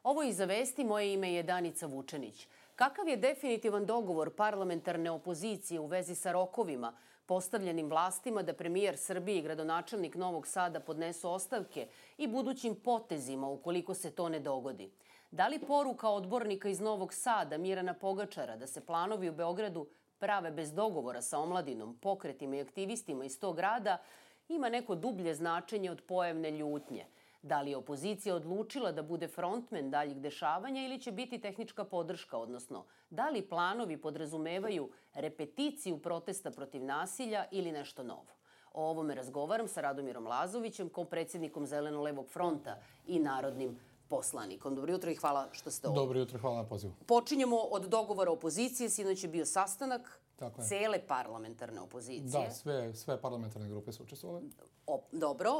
Ovo je Iza vesti, moje ime je Danica Vučenić. Kakav je definitivan dogovor parlamentarne opozicije u vezi sa rokovima postavljenim vlastima da premijer Srbije i gradonačelnik Novog Sada podnesu ostavke i budućim potezima ukoliko se to ne dogodi? Da li poruka odbornika iz Novog Sada, Mirana Pogačara, da se planovi u Beogradu prave bez dogovora sa omladinom, pokretima i aktivistima iz tog grada ima neko dublje značenje od pojavne ljutnje? Da li je opozicija odlučila da bude frontmen daljih dešavanja ili će biti tehnička podrška, odnosno da li planovi podrazumevaju repeticiju protesta protiv nasilja ili nešto novo? O ovome razgovaram sa Radomirom Lazovićem, predsjednikom Zeleno-levog fronta i narodnim poslanikom. Dobro jutro i hvala što ste ovdje. Dobro jutro, hvala na pozivu. Počinjemo od dogovora opozicije. Sinoć je bio sastanak cele parlamentarne opozicije. Da, sve parlamentarne grupe su učestvovale. Dobro.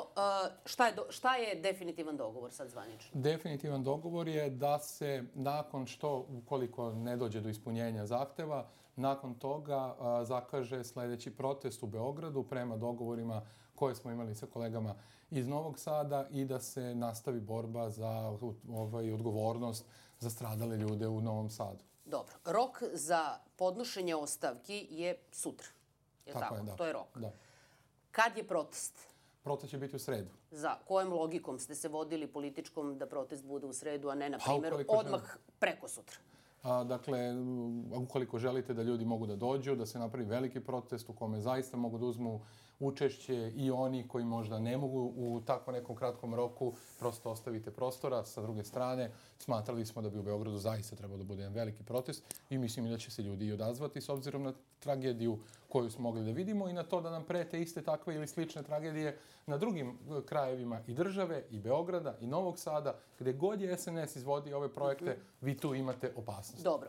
Šta je definitivan dogovor sad zvanično? Definitivan dogovor je da se nakon što, ukoliko ne dođe do ispunjenja zahteva, nakon toga zakaže sljedeći protest u Beogradu prema dogovorima koje smo imali sa kolegama iz Novog Sada i da se nastavi borba za odgovornost za stradale ljude u Novom Sadu. Dobro. Rok za podnošenje ostavki je sutra. Je tako? Da. To je rok. Da. Kad je protest? Protest će biti u sredu. Za kojom logikom ste se vodili političkom da protest bude u sredu, a ne, na primjer, odmah preko sutra? Dakle, ukoliko želite da ljudi mogu da dođu, da se napravi veliki protest u kome zaista mogu da uzmu učešće i oni koji možda ne mogu u tako nekom kratkom roku, prosto ostavite prostora. Sa druge strane, smatrali smo da bi u Beogradu zaista trebao da bude jedan veliki protest i mislim da će se ljudi i odazvati s obzirom na tragediju koju smo mogli da vidimo i na to da nam prete iste takve ili slične tragedije na drugim krajevima i države, i Beograda, i Novog Sada. Gde god je SNS izvodi ove projekte, vi tu imate opasnost. Dobro.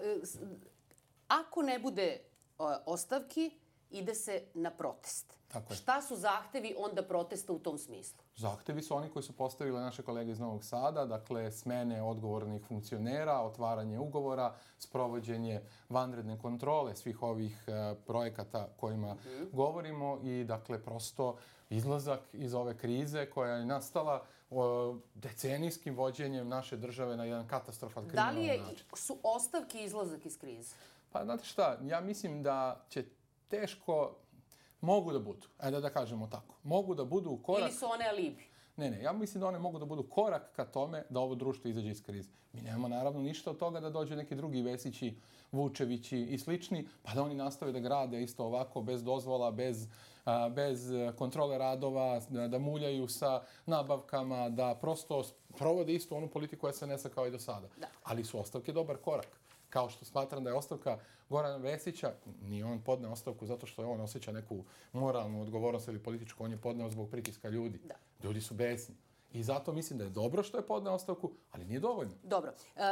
Ako ne bude ostavki, ide se na protest. Šta su zahtevi onda protesta u tom smislu? Zahtevi su oni koji su postavili naše kolege iz Novog Sada, dakle smene odgovornih funkcionera, otvaranje ugovora, sprovođenje vanredne kontrole svih ovih projekata kojima govorimo i dakle prosto izlazak iz ove krize koja je nastala decenijskim vođenjem naše države na jedan katastrofalan kriminalan način. Da li su ostavke izlazak iz krize? Pa znate šta, ja mislim da će teško, mogu da budu, da kažemo tako, mogu da budu u korak... Ili su one alibi? Ne, ja mislim da one mogu da budu korak ka tome da ovo društvo izađe iz krize. Mi nemamo naravno ništa od toga da dođu neki drugi Vesići, Vučevići i slični, pa da oni nastave da grade isto ovako, bez dozvola, bez kontrole radova, da muljaju sa nabavkama, da prosto provode isto onu politiku SNS-a kao i do sada. Ali su ostavke dobar korak. Kao što smatram da je ostavka Gorana Vesića, nije on podneo ostavku zato što je on osjeća neku moralnu odgovornost ili političku, on je podneo zbog pritiska ljudi. Ljudi su besni. I zato mislim da je dobro što je podneo ostavku, ali nije dovoljno. Dobro.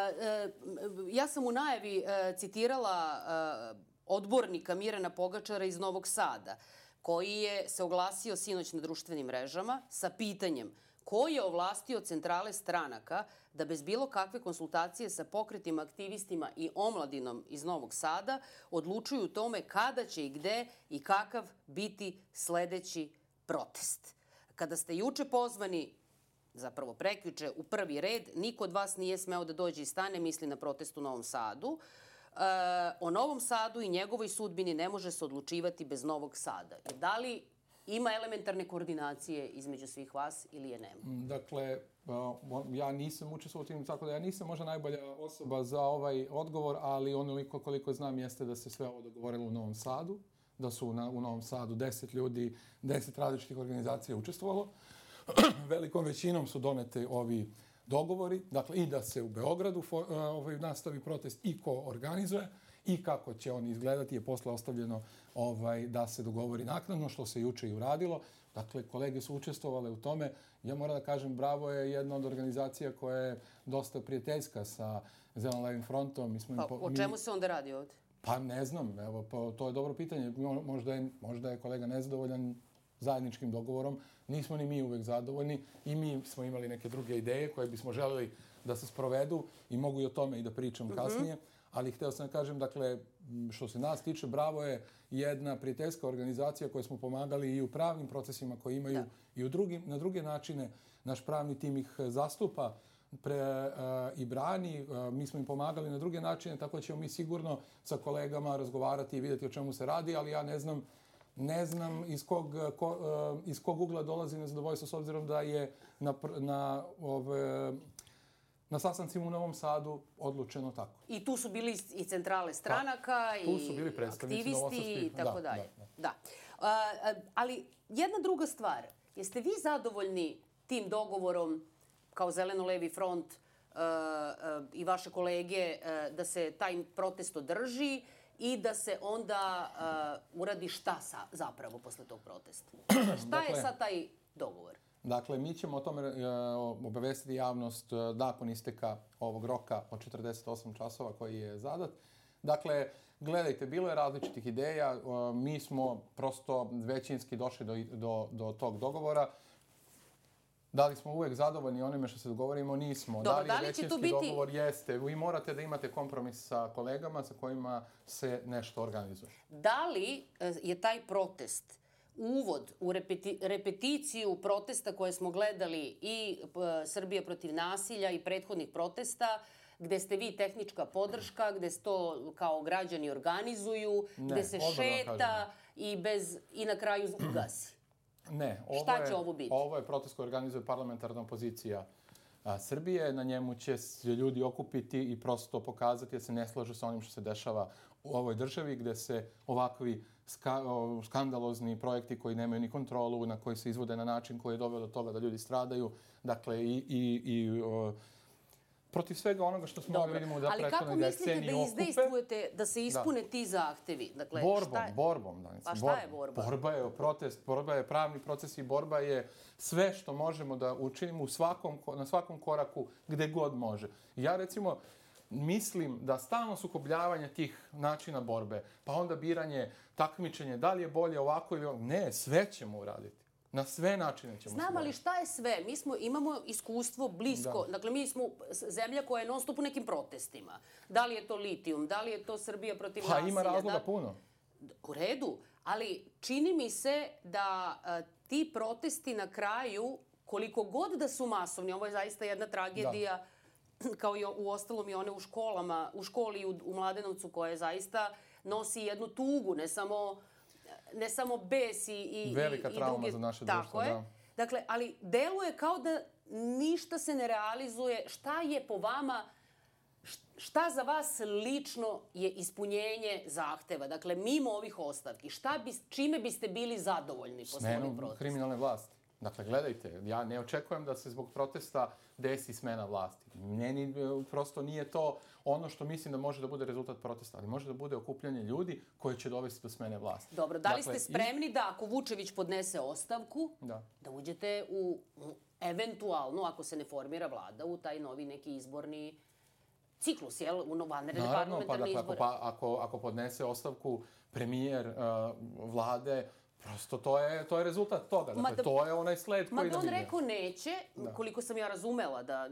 Ja sam u najavi citirala odbornika Mirana Pogačara iz Novog Sada, koji je se oglasio sinoć na društvenim mrežama sa pitanjem ko je ovlastio centrale stranaka da bez bilo kakve konsultacije sa pokretima, aktivistima i omladinom iz Novog Sada odlučuju o tome kada će i gde i kakav biti sledeći protest. Kada ste juče pozvani, zapravo prekjuče, u prvi red, niko od vas nije smeo da dođe i stane, misli na protest u Novom Sadu. O Novom Sadu i njegovoj sudbini ne može se odlučivati bez Novog Sada. Da li ima elementarne koordinacije između svih vas ili je nema? Dakle, ja nisam učestvovao u tim, tako da ja nisam možda najbolja osoba za ovaj odgovor, ali onoliko koliko znam jeste da se sve ovo dogovorilo u Novom Sadu, da su u Novom Sadu 10 ljudi, 10 različitih organizacija učestvovalo. Velikom većinom su donete ovi dogovori, dakle i da se u Beogradu nastavi protest i ko organizuje i kako će on izgledati je posle ostavljeno da se dogovori naknadno, što se juče i uradilo. Dakle, kolege su učestvovale u tome. Ja moram da kažem, Bravo je jedna od organizacija koja je dosta prijateljska sa Zeleno-levim frontom. O čemu se onda radi ovdje? Pa ne znam, to je dobro pitanje. Možda je kolega nezadovoljan zajedničkim dogovorom. Nismo ni mi uvek zadovoljni i mi smo imali neke druge ideje koje bismo želeli da se sprovedu i mogu i o tome i da pričam kasnije. Ali hteo sam da kažem, dakle, što se nas tiče, Bravo je jedna prijateljska organizacija koju smo pomagali i u pravnim procesima koji imaju i na druge načine. Naš pravni tim ih zastupa i brani. Mi smo im pomagali na druge načine, tako da ćemo mi sigurno sa kolegama razgovarati i vidjeti o čemu se radi, ali ja ne znam iz kog ugla dolazi nezadovoljstvo, s obzirom da je na sastancima u Novom Sadu odlučeno tako. I tu su bili i centrale stranaka, tu su bili aktivisti i tako dalje. Da. Ali jedna druga stvar, jeste vi zadovoljni tim dogovorom kao Zeleno-levi front i vaše kolege da se taj protest održi i da se onda uradi šta zapravo posle tog protesta? Šta je sad taj dogovor? Dakle, mi ćemo o tome obavestiti javnost nakon isteka ovog roka od 48 časova koji je zadat. Dakle, gledajte, bilo je različitih ideja. Mi smo prosto većinski došli do tog dogovora. Da li smo uvek zadovoljni onime što se dogovorimo? Nismo. Dobro, da li je većinski dogovor? Jeste. Vi morate da imate kompromis sa kolegama sa kojima se nešto organizuje. Da li je taj protest uvod u repeticiju protesta koje smo gledali i Srbija protiv nasilja i prethodnih protesta, gde ste vi tehnička podrška, gde se to kao građani organizuju, gde se šeta i na kraju ugasi? Ne. Šta će ovo biti? Ovo je protest koji organizuje parlamentarna opozicija Srbije. Na njemu će se ljudi okupiti i prosto pokazati da se ne slažu sa onim što se dešava u ovoj državi, gde se ovakvi skandalozni projekti koji nemaju ni kontrolu, na koji se izvode na način koji je doveo do toga da ljudi stradaju. Dakle, protiv svega onoga što smo vidimo da prethodne decenije okupe. Ali kako mislite da izdejstvujete da se ispune ti zahtevi? Dakle, borbom. Pa šta je borba? Borba je protest, borba je pravni proces i borba je sve što možemo da učinimo na svakom koraku gde god može. Ja recimo mislim da stalno sukobljavanje tih načina borbe, pa onda biranje, takmičenje, da li je bolje ovako ili ovako, ne, sve ćemo uraditi. Na sve načine ćemo. Znam, ali šta je sve? Mi imamo iskustvo blisko. Dakle, mi smo zemlja koja je non stop u nekim protestima. Da li je to litijum, da li je to Srbija protiv nasilja? Pa ima razloga puno. U redu, ali čini mi se da ti protesti na kraju, koliko god da su masovni, ovo je zaista jedna tragedija, kao i u ostalom i one u školi u Mladenovcu, koja zaista nosi jednu tugu, ne samo bes i velika trauma za naše društvo, da. Dakle, ali deluje kao da ništa se ne realizuje. Šta je po vama, šta za vas lično je ispunjenje zahteva? Dakle, mimo ovih ostavki, čime biste bili zadovoljni posle ovih protesta? Kriminalne vlasti. Dakle, gledajte, ja ne očekujem da se zbog protesta desi smena vlasti. Meni prosto nije to ono što mislim da može da bude rezultat protesta, ali može da bude okupljanje ljudi koje će dovesti do smene vlasti. Dobro, da li ste spremni da ako Vučević podnese ostavku, da uđete u eventualno, ako se ne formira vlada, u taj novi neki izborni ciklus, jel? U vanredne parlamentarne izbore? Ako podnese ostavku premijer vlade, prosto to je rezultat toga. Dakle, to je onaj sled koji da on rekao neće, koliko sam ja razumela, da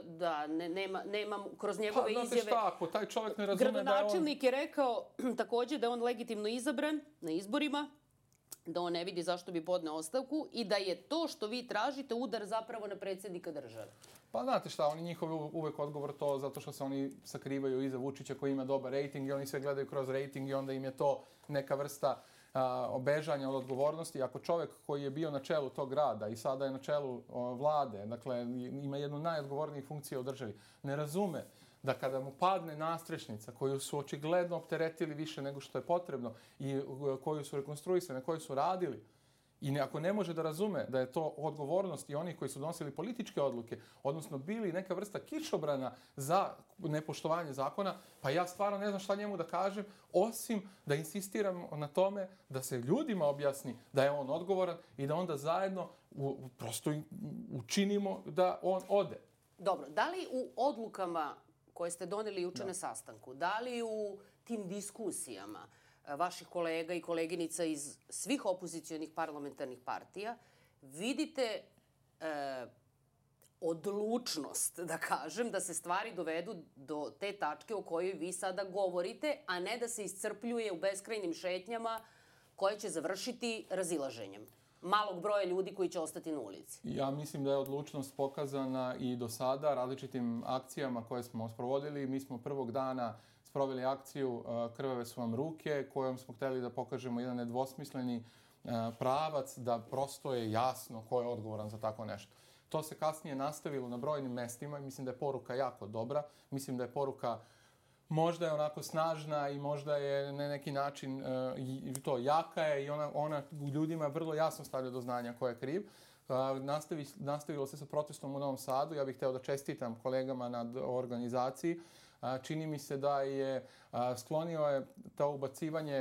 nema kroz njegove izjave... Znate šta, ako taj čovjek ne razume da je on... Gradonačelnik je rekao takođe da je on legitimno izabran na izborima, da on ne vidi zašto bi podneo ostavku i da je to što vi tražite udar zapravo na predsjednika države. Pa znate šta, oni njihovi uvek odgovor to zato što se oni sakrivaju iza Vučića koji ima dobar rejting i oni sve gledaju kroz rejting i onda im je to neka vrsta obežanja od odgovornosti. Ako čovjek koji je bio na čelu tog grada i sada je na čelu vlade, dakle ima jednu najodgovornijih funkcija u državi, ne razume da kada mu padne nastrešnica koju su očigledno opteretili više nego što je potrebno i koju su rekonstruisali, koju su radili, i ako ne može da razume da je to odgovornost i onih koji su donosili političke odluke, odnosno bili neka vrsta kišobrana za nepoštovanje zakona, pa ja stvarno ne znam šta njemu da kažem, osim da insistiram na tome da se ljudima objasni da je on odgovoran i da onda zajedno prosto učinimo da on ode. Dobro, da li u odlukama koje ste doneli juče na sastanku, da li u tim diskusijama vaših kolega i koleginica iz svih opozicionih parlamentarnih partija vidite odlučnost, da kažem, da se stvari dovedu do te tačke o kojoj vi sada govorite, a ne da se iscrpljuje u beskrajnim šetnjama koje će završiti razilaženjem? malog broja ljudi koji će ostati na ulici? Ja mislim da je odlučnost pokazana i do sada različitim akcijama koje smo sprovodili. Mi smo prvog dana sproveli akciju Krvave su vam ruke, kojom smo hteli da pokažemo jedan nedvosmisleni pravac, da prosto je jasno ko je odgovoran za tako nešto. To se kasnije nastavilo na brojnim mestima i mislim da je poruka jako dobra. Mislim da je poruka možda je onako snažna i možda je na neki način to jaka je i ona ljudima vrlo jasno stavlja do znanja ko je kriv. Nastavilo se sa protestom u Novom Sadu. Ja bih hteo da čestitam kolegama na organizaciji. Čini mi se da je sklonio je to ubacivanje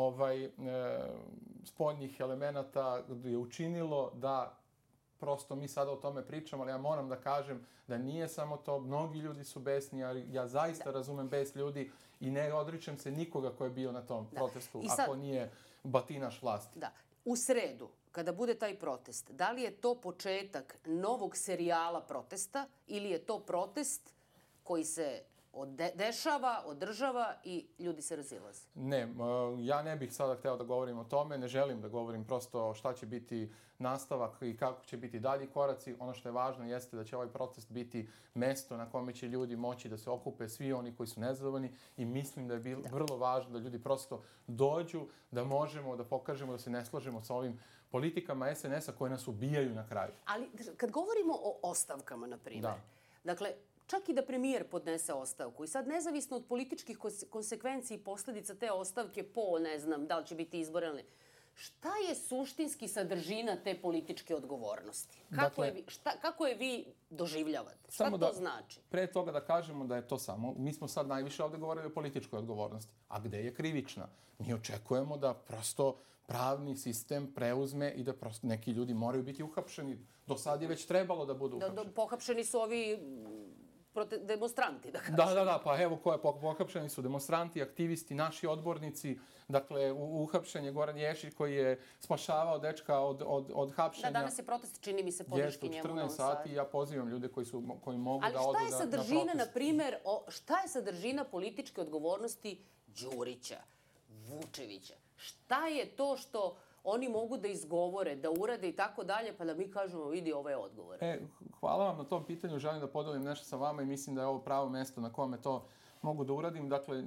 spoljnih elemenata je učinilo da prosto mi sada o tome pričamo, ali ja moram da kažem da nije samo to, mnogi ljudi su besni, ali ja zaista razumem bes ljudi i ne odričem se nikoga ko je bio na tom protestu, ako nije batinaš vlasti. Da. U sredu, kada bude taj protest, da li je to početak novog serijala protesta ili je to protest koji se dešava, održava i ljudi se razilaze? Ne, ja ne bih sada hteo da govorim o tome, ne želim da govorim prosto šta će biti nastavak i kako će biti dalji koraci. Ono što je važno jeste da će ovaj protest biti mesto na kome će ljudi moći da se okupe, svi oni koji su nezadovoljni i mislim da je vrlo važno da ljudi prosto dođu, da možemo da pokažemo da se ne slažemo sa ovim politikama SNS-a koje nas ubijaju na kraju. Ali kad govorimo o ostavkama, na primjer, dakle, čak i da premijer podnese ostavku i sad nezavisno od političkih konsekvenci i posledica te ostavke ne znam, da li će biti izbor ili ne, šta je suštinski sadržina te političke odgovornosti? Kako je vi doživljavate? Šta to znači? Pre toga da kažemo da je to samo, mi smo sad najviše ovde govorili o političkoj odgovornosti. A gde je krivična? Mi očekujemo da prosto pravni sistem preuzme i da prosto neki ljudi moraju biti uhapšeni. Do sad je već trebalo da budu uhapšeni. Pohapšeni su ovi demonstranti, da kažem. Da, pa evo pohapšeni su demonstranti, aktivisti, naši odbornici. Dakle, uhapšen je Goran Ješić koji je spašavao dečka od hapšenja. Da, danas je protest, čini mi se, podrški njemu u Novom Sadu. 14 sati ja pozivam ljude koji mogu da odu na protest. Ali šta je sadržina, na primjer, šta je sadržina političke odgovornosti Đurića, Vučevića? Šta je to što oni mogu da izgovore, da urade i tako dalje, pa da mi kažemo, vidi, ovo je odgovor? Hvala vam na tom pitanju. Želim da podelim nešto sa vama i mislim da je ovo pravo mesto na kome to mogu da uradim. Dakle,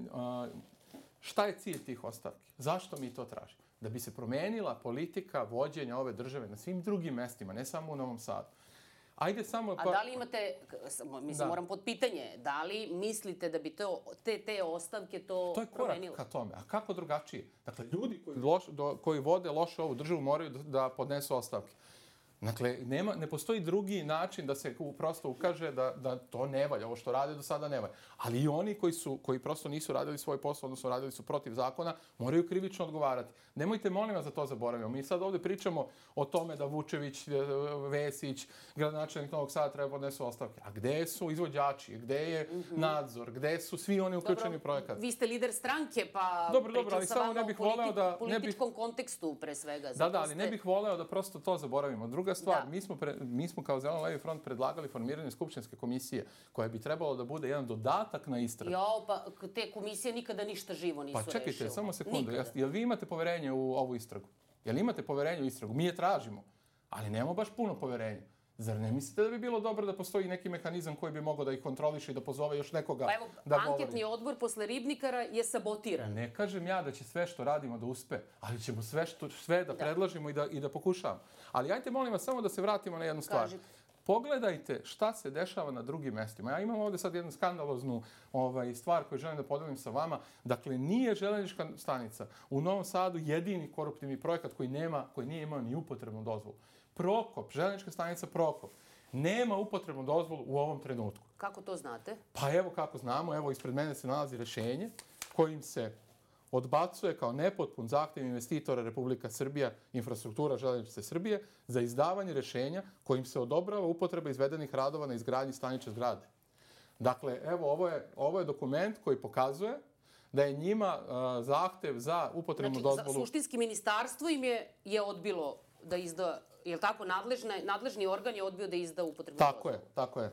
šta je cilj tih ostavki? Zašto mi to tražimo? Da bi se promenila politika vođenja ove države na svim drugim mestima, ne samo u Novom Sadu. Ajde samo... A da li imate, mislim, moram pod pitanje, da li mislite da bi te ostavke to promenilo? To je korak ka tome. A kako drugačije? Dakle, ljudi koji vode loše ovu državu moraju da podnesu ostavke. Dakle, ne postoji drugi način da se prosto ukaže da to ne valja, ovo što rade do sada ne valja. Ali i oni koji prosto nisu radili svoj posao, odnosno radili su protiv zakona, moraju krivično odgovarati. Nemojte, molim vas, da to zaboravimo. Mi sad ovde pričamo o tome da Vučević, Vesić, gradonačelnik Novog Sada treba podnesu ostavke. A gde su izvođači? Gde je nadzor? Gde su svi oni uključeni u projekat? Vi ste lider stranke, pa pričam sa vama o političkom kontekstu pre svega. Da, ali ne bih voleo da prosto to zaboravimo. Druga stvar, mi smo kao Zeleno-levi front predlagali formiranje skupštinske komisije koja bi trebalo da bude jedan dodatak na istragu. Pa te komisije nikada ništa živo nisu rešile. Pa čekajte, samo sekundu. Jel vi imate poverenje u ovu istragu? Jel imate poverenje u istragu? Mi je tražimo, ali nemamo baš puno poverenja. Zar ne mislite da bi bilo dobro da postoji neki mehanizam koji bi mogao da ih kontroliše i da pozove još nekoga da govori? Anketni odbor posle Ribnikara je sabotiran. Ne kažem ja da će sve što radimo da uspe, ali ćemo sve da predložimo i da pokušavamo. Ali ajte, molim vas, samo da se vratimo na jednu stvar. Pogledajte šta se dešava na drugim mestima. Ja imam ovde sad jednu skandaloznu stvar koju želim da podelim sa vama. Dakle, nije železnička stanica u Novom Sadu jedini koruptivni projekat koji nije imao ni upotrebnu dozvolu. Prokop, železnička stanica Prokop, nema upotrebnu dozvolu u ovom trenutku. Kako to znate? Pa evo kako znamo, evo ispred mene se nalazi rešenje kojim se odbacuje kao nepotpun zahtev investitora Republika Srbija, Infrastruktura železnice Srbije, za izdavanje rešenja kojim se odobrava upotreba izvedenih radova na izgradnji stanične zgrade. Dakle, evo, ovo je dokument koji pokazuje da je njima zahtev za upotrebnu dozvolu... Znači, suštinski ministarstvo im je odbilo da izda, je li tako, nadležni organ je odbio da izda upotrebnu dozvolu? Tako je.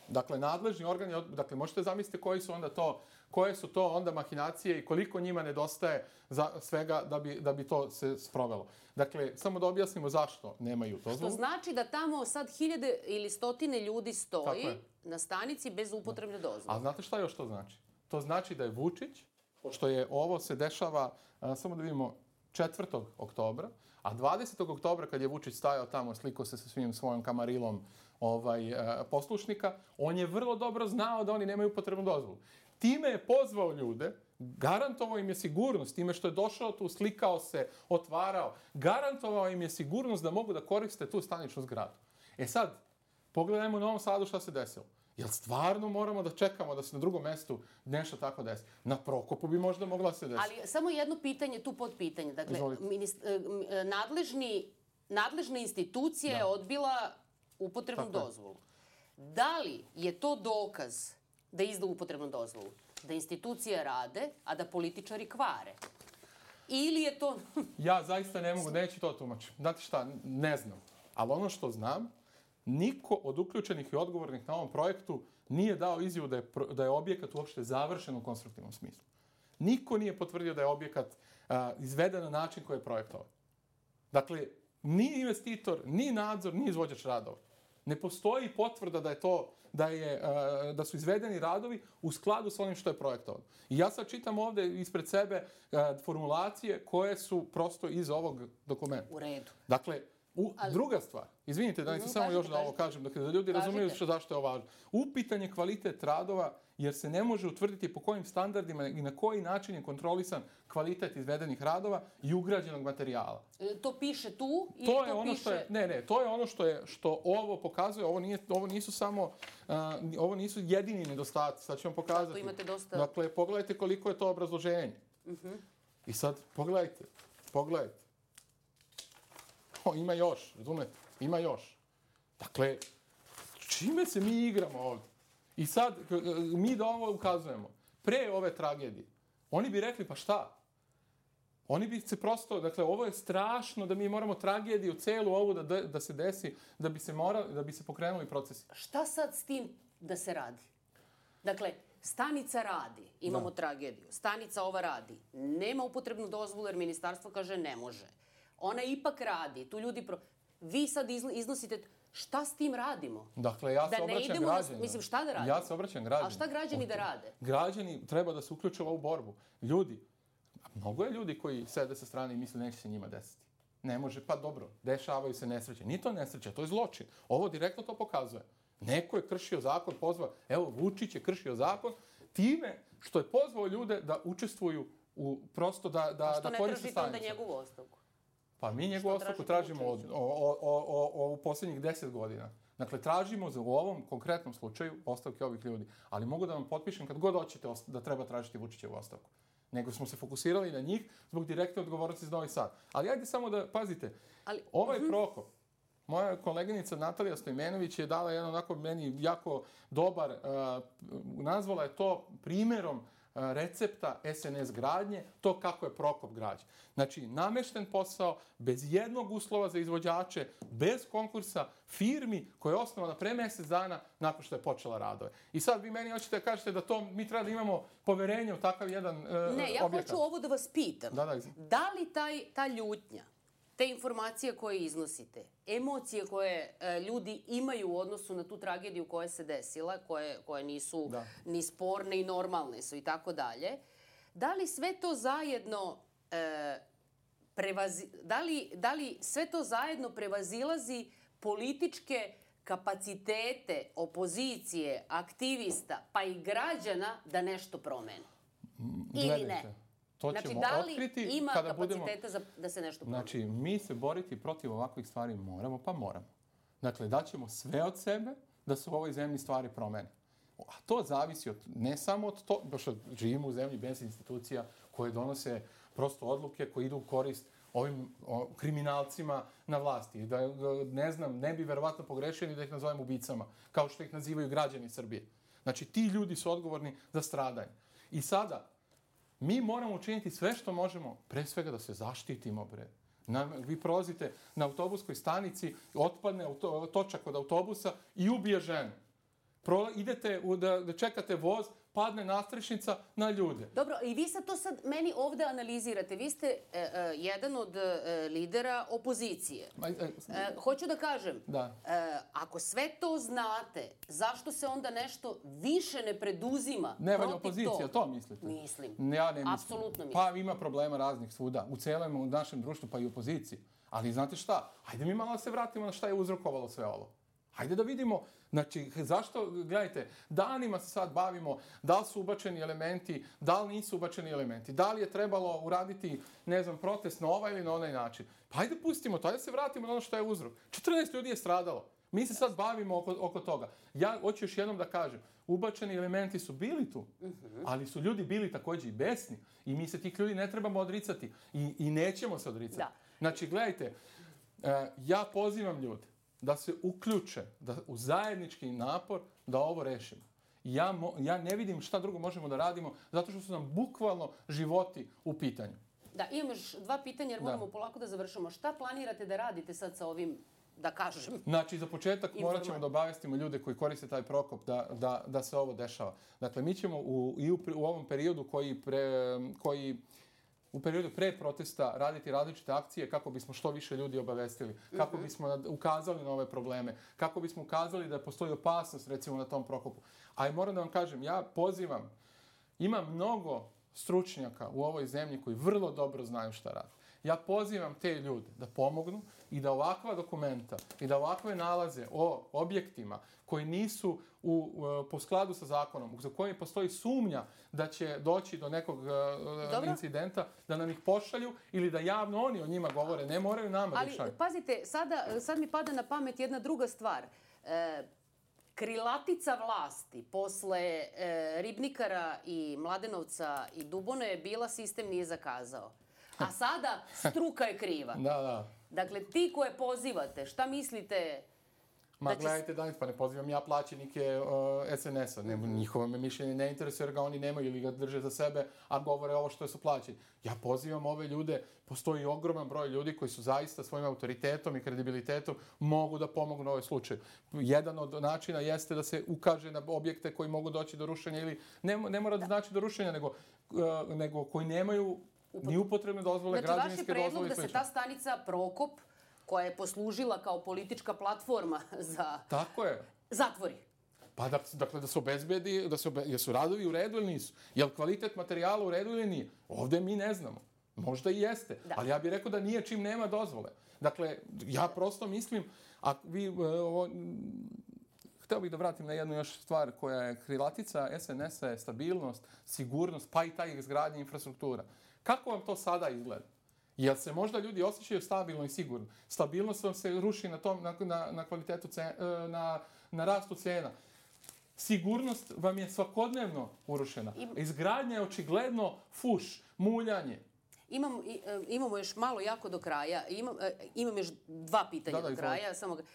Dakle, nadležni organi, dakle, možete zamisliti koje su to onda mahinacije i koliko njima nedostaje za svega da bi to se sprovelo. Dakle, samo da objasnimo zašto nemaju dozvolu. Što znači da tamo sad 1000 ili 100 ljudi stoji na stanici bez upotrebne dozvole. A znate šta još to znači? To znači da je Vučić, pošto je ovo se dešava, samo da vidimo, 4. oktobra, a 20. oktobra kad je Vučić stajao tamo, slikao se sa svojom kamarilom poslušnika, on je vrlo dobro znao da oni nemaju potrebnu dozvolu. Time je pozvao ljude, garantovao im je sigurnost, time što je došao tu, slikao se, otvarao, garantovao im je sigurnost da mogu da koriste tu staničnu zgradu. E sad, pogledajmo u Novom Sadu šta se desilo. Jel stvarno moramo da čekamo da se na drugom mestu nešto tako desi? Na Prokopu bi možda mogla se desiti. Ali samo jedno pitanje, tu podpitanje. Dakle, nadležna institucija je odbila upotrebnu dozvolu. Da li je to dokaz da izda upotrebnu dozvolu? Da institucije rade, a da političari kvare? Ili je to... Ja zaista ne mogu, neću to tumačiti. Znate šta, ne znam. Ali ono što znam, niko od uključenih i odgovornih na ovom projektu nije dao izjavu da je objekat uopšte završen u konstruktivnom smislu. Niko nije potvrdio da je objekat izveden na način koji je projektovan. Dakle, ni investitor, ni nadzor, ni izvođač radova. Ne postoji potvrda da su izvedeni radovi u skladu sa onim što je projektovano. I ja sad čitam ovde ispred sebe formulacije koje su prosto iz ovog dokumenta. U redu. Dakle, druga stvar, izvinite, da samo još da ovo kažem, dakle, da ljudi razumiju zašto je ovo važno. Upitan je kvalitet radova jer se ne može utvrditi po kojim standardima i na koji način je kontrolisan kvalitet izvedenih radova i ugrađenog materijala. To piše tu ili to piše... To je ono što ovo pokazuje, ovo nisu jedini nedostaci, sad ću vam pokazati. Zato imate dosta... Dakle, pogledajte koliko je to obrazloženje. I sad, pogledajte. Ima još, razumete? Ima još. Dakle, čime se mi igramo ovdje? I sad, mi da ovo ukazujemo, pre ove tragedije, oni bi rekli, pa šta? Oni bi se prosto, dakle, ovo je strašno da mi moramo tragediju celu ovu da se desi, da bi se pokrenuli procesi. Šta sad s tim da se radi? Dakle, stanica radi, imamo tragediju, stanica ova radi, nema upotrebnu dozvolu jer ministarstvo kaže ne može. Ona ipak radi, tu ljudi... Vi sad iznosite... Šta s tim radimo? Dakle, ja se obraćam građanima. Mislim, šta da radimo? Ja se obraćam građanima. A šta građani da rade? Građani treba da se uključe u ovu borbu. Ljudi, mnogo je ljudi koji sede sa strane i misle neće se njima desiti. Ne može, pa dobro, dešavaju se nesreće. Nije to nesreća, to je zločin. Ovo direktno to pokazuje. Neko je kršio zakon, pozvao, evo, Vučić je kršio zakon time što je pozvao ljude da učestvuju u prosto da koriste stanicu. A što ne tražite onda njegovu ostavku? Pa mi njegovu ostavku tražimo u posljednjih 10 godina. Dakle, tražimo u ovom konkretnom slučaju ostavke ovih ljudi. Ali mogu da vam potpišem kad god hoćete da treba tražiti Vučićevu ostavku. Nego smo se fokusirali na njih zbog direktne odgovornosti za Novi Sad. Ali ajde samo da pazite, ovaj Prokop, moja koleginica Natalija Stojmenović je dala jedan onako meni jako dobar, nazvala je to primjerom recepta SNS gradnje, to kako je Prokop građen. Znači, namešten posao, bez jednog uslova za izvođače, bez konkursa, firmi koja je osnovana pre mjesec dana nakon što je počela radove. I sad vi meni hoćete da kažete da mi treba da imamo poverenje u takav jedan objekat. Ne, ja hoću ovo da vas pitam. Da li ta ljutnja, te informacije koje iznosite, emocije koje ljudi imaju u odnosu na tu tragediju koja se desila, koje nisu ni sporne i normalne su i tako dalje, da li sve to zajedno sve to zajedno prevazilazi političke kapacitete opozicije, aktivista, pa i građana da nešto promene? Ili ne? To ćemo otkriti ima kada budemo... kapaciteta da se nešto promeni? Znači, mi se boriti protiv ovakvih stvari moramo, pa moramo. Dakle, daćemo sve od sebe da se u ovoj zemlji stvari promene. A to zavisi ne samo od toga, baš živimo u zemlji bez institucija koje donose prosto odluke koje idu u korist ovim kriminalcima na vlasti. Da, ne bi verovatno pogrešili da ih nazovem ubicama, kao što ih nazivaju građani Srbije. Znači, ti ljudi su odgovorni za stradanje. I sada, mi moramo učiniti sve što možemo, pre svega da se zaštitimo, bre. Vi prolazite na autobuskoj stanici, otpadne točak od autobusa i ubije ženu. idete da čekate voz, padne nastrešnica na ljude. Dobro, i vi sad to meni ovde analizirate. Vi ste jedan od lidera opozicije. Hoću da kažem, ako sve to znate, zašto se onda nešto više ne preduzima protiv toga? Ne valja opozicija, to mislite? Mislim. Ja ne mislim. Apsolutno mislim. Pa ima problema raznih svuda, u celom našem društvu, pa i opoziciji. Ali znate šta? Hajde mi malo da se vratimo na šta je uzrokovalo sve ovo. Hajde da vidimo, znači, zašto, gledajte, danima se sad bavimo da li su ubačeni elementi, da li nisu ubačeni elementi, da li je trebalo uraditi, ne znam, protest na ovaj ili na onaj način. Pa hajde pustimo to, hajde se vratimo na ono što je uzrok. 14 ljudi je stradalo. Mi se sad bavimo oko toga. Ja hoću još jednom da kažem, ubačeni elementi su bili tu, ali su ljudi bili također i besni i mi se tih ljudi ne trebamo odricati i nećemo se odricati. Da. Znači, gledajte, ja pozivam ljude da se uključe u zajednički napor da ovo rešimo. Ja ne vidim šta drugo možemo da radimo, zato što su nam bukvalno životi u pitanju. Da, imam još 2 pitanja jer moramo polako da završamo. Šta planirate da radite sad sa ovim, da kažem? Znači, za početak morat ćemo da obavestimo ljude koji koriste taj Prokop da se ovo dešava. Dakle, mi ćemo u ovom periodu u periodu pre protesta raditi različite akcije kako bismo što više ljudi obavestili, kako bismo ukazali na ove probleme, kako bismo ukazali da postoji opasnost recimo na tom Prokopu. A moram da vam kažem, ja pozivam, ima mnogo stručnjaka u ovoj zemlji koji vrlo dobro znaju šta rade. Ja pozivam te ljude da pomognu i da ovakva dokumenta i da ovakve nalaze o objektima koji nisu po skladu sa zakonom, za kojim postoji sumnja da će doći do nekog incidenta, da nam ih pošalju ili da javno oni o njima govore, ne moraju nama da šalju. Ali pazite, sad mi pada na pamet jedna druga stvar. Krilatica vlasti posle Ribnikara i Mladenovca i Dubone je bila sistem nije zakazao. A sada struka je kriva. Da. Dakle, ti koje pozivate, šta mislite? Gledajte, Danis, pa ne pozivam ja plaćenike SNS-a. Njihovo me mišljenje ne interesuje jer ga oni nemaju ili ga drže za sebe, a govore ovo što su plaćeni. Ja pozivam ove ljude, postoji ogroman broj ljudi koji su zaista svojim autoritetom i kredibilitetom mogu da pomognu na ovaj slučaj. Jedan od načina jeste da se ukaže na objekte koji mogu doći do rušenja ili ne mora da znači do rušenja, nego koji nemaju ni upotrebne dozvole, građevinske dozvole i sl. Znači, vaš je predlog da se ta stanica Prokop, koja je poslužila kao politička platforma za... Tako je. Zatvori. Pa dakle da se obezbedi, jesu radovi u redu ili nisu? Je li kvalitet materijala u redu ili nije? Ovde mi ne znamo. Možda i jeste. Ali ja bih rekao da nije čim nema dozvole. Dakle, ja prosto mislim, hteo bih da vratim na jednu još stvar koja je krilatica SNS-a je stabilnost, sigurnost, pa i ta izgradnja infrastruktura. Kako vam to sada izgleda? Jel se možda ljudi osjećaju stabilno i sigurno? Stabilnost vam se ruši na kvalitetu na rastu cena. Sigurnost vam je svakodnevno urušena. Izgradnja je očigledno fuš, muljanje. Imamo još malo jako do kraja. Imam još 2 pitanja do kraja.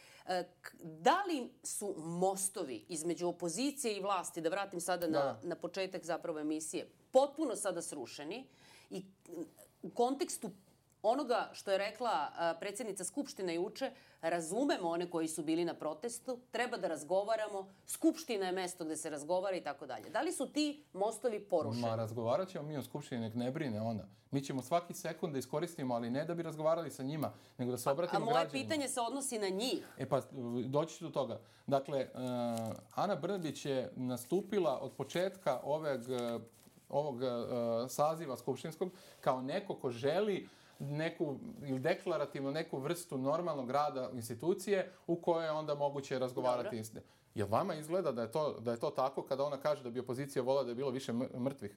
Da li su mostovi između opozicije i vlasti, da vratim sada na početak zapravo emisije, potpuno sada srušeni i u kontekstu onoga što je rekla predsjednica Skupštine juče, razumemo one koji su bili na protestu, treba da razgovaramo, Skupština je mesto gde se razgovara i tako dalje. Da li su ti mostovi porušeni? Razgovarat ćemo mi o Skupštini, nek ne brine ona. Mi ćemo svaki sekund da iskoristimo, ali ne da bi razgovarali sa njima, nego da se obratimo građanima. A moje pitanje se odnosi na njih. Doći ću do toga. Dakle, Ana Brnabić je nastupila od početka ovog saziva skupštinskog kao neko ko želi ili deklarativno neku vrstu normalnog rada institucije u kojoj je onda moguće razgovarati istine. Jel vama izgleda da je to tako kada ona kaže da bi opozicija volila da je bilo više mrtvih?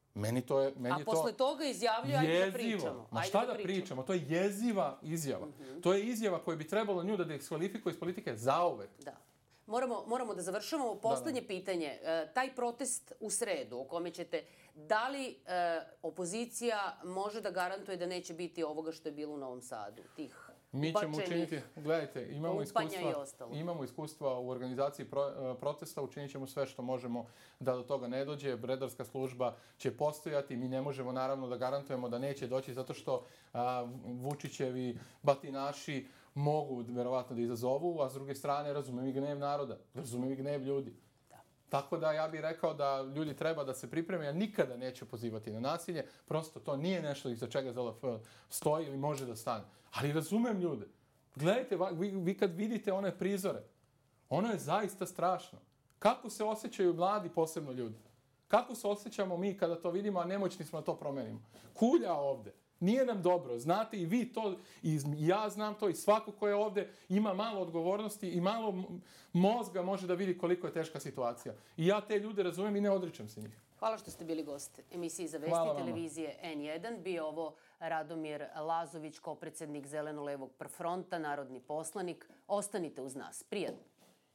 A posle toga izjavljaju, ajde da pričamo. Ma šta da pričamo? To je jeziva izjava. To je izjava koja bi trebalo nju da diskvalifikuje iz politike zauvek. Da. Moramo da završavamo. Poslednje pitanje. Taj protest u sredu, o kome ćete, da li opozicija može da garantuje da neće biti ovoga što je bilo u Novom Sadu? Tih mi ćemo učiniti, gledajte, imamo iskustva u organizaciji protesta, učinit ćemo sve što možemo da do toga ne dođe. Redarska služba će postojati, mi ne možemo naravno da garantujemo da neće doći zato što Vučićevi batinaši mogu verovatno da izazovu, a s druge strane razumem i gnev naroda, razumem i gnev ljudi. Tako da ja bih rekao da ljudi treba da se pripreme. Ja nikada neću pozivati na nasilje. Prosto to nije nešto iza čega ZLF stoji ili može da stane. Ali razumem ljude. Gledajte, vi kad vidite one prizore, ono je zaista strašno. Kako se osjećaju mladi, posebno ljudi? Kako se osjećamo mi kada to vidimo, a nemoćni smo da to promenimo? Kulja ovde. Nije nam dobro. Znate i vi to, i ja znam to, i svako ko je ovde ima malo odgovornosti i malo mozga može da vidi koliko je teška situacija. I ja te ljude razumem i ne odričem se njih. Hvala što ste bili gost emisiji za vesti televizije N1. Bio ovo Radomir Lazović, kopredsednik Zeleno-levog fronta, narodni poslanik. Ostanite uz nas. Prijatno.